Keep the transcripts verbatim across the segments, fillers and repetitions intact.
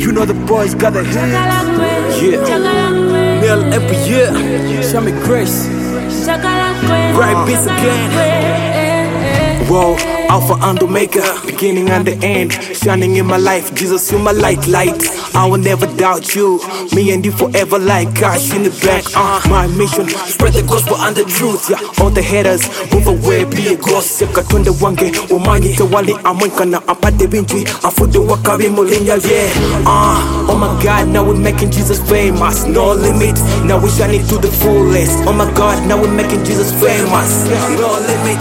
You know the boys got the hit. Yeah. Mel every year. Show me grace. Right beats again. Whoa, Alpha and Omega, beginning and the end, shining in my life. Jesus, you're my light, light. I will never doubt you. Me and you forever like cash in the bank. Uh, my mission, spread the gospel and the truth. Yeah, all the haters, move away, be a ghost. Katonda wange, umanyi tewali amwenkana apate binti, afude wakabi mulinya. Yeah, uh, oh my God, now we're making Jesus famous. No limit, now we shining to the fullest. Oh my God, now we're making Jesus famous. No limit.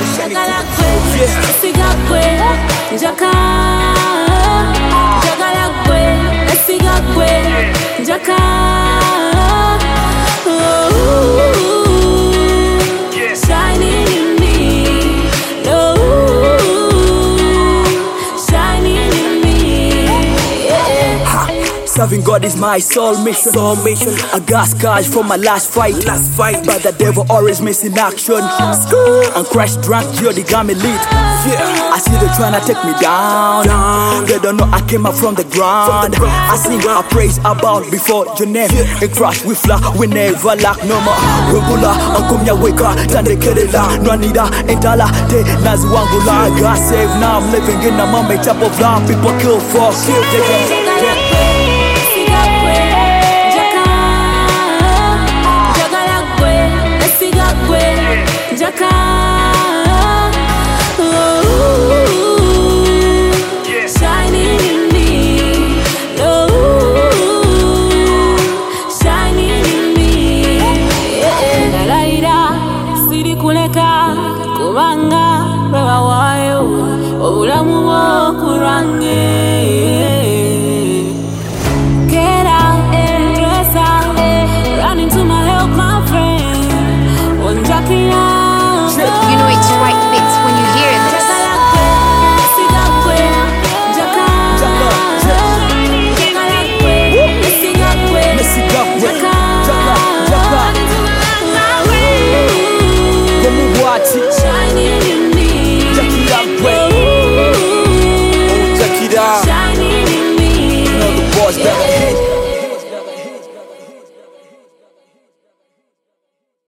Shining in me, oh, shining in me, yeah. Serving God is my soul mission. Soul mission. I got scars from my last fight. Last fight. But the devil always missing action. And crash drunk, you're the got me lead. Yeah. I see they tryna take me down. down. They don't know I came up from the ground. From the I sing, I praise about before your name. Yeah. And crash we fly, we never lack no more. Regula, Ankumya weka, Tande Kedela, Nanida, Entala, Te Nazuangula. God save now, I'm living in a moment type of life. People kill for kill. Jaka